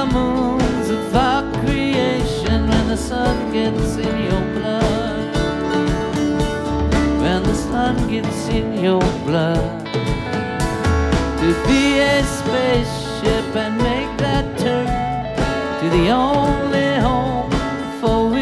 the moons of our creation, when the sun gets in your blood, when the sun gets in your blood. To be a spaceship and make that turn to the only home